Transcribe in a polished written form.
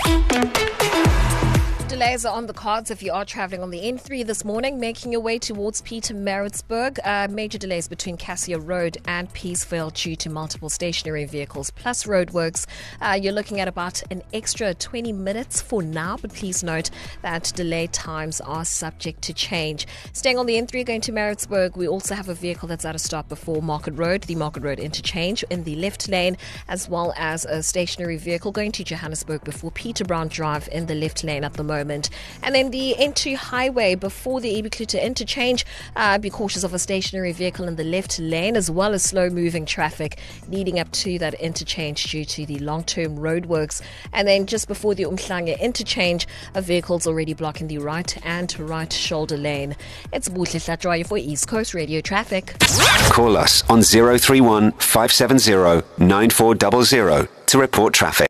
Delays are on the cards if you are travelling on the N3 this morning, making your way towards Pietermaritzburg. Major delays between Cassia Road and Peaceville due to multiple stationary vehicles plus roadworks. You're looking at about an extra 20 minutes for now, but please note that delay times are subject to change. Staying on the N3 going to Maritzburg, we also have a vehicle that's at a stop before Market Road, the Market Road interchange in the left lane, as well as a stationary vehicle going to Johannesburg before Peter Brown Drive in the left lane at the moment. And then the N2 highway before the Ibikluta interchange, be cautious of a stationary vehicle in the left lane as well as slow moving traffic leading up to that interchange due to the long-term roadworks. And then just before the Umhlanga interchange, a vehicle's already blocking the right and right shoulder lane. It's Buhle Hlatshwayo for East Coast Radio Traffic. Call us on 031 570 9400 to report traffic.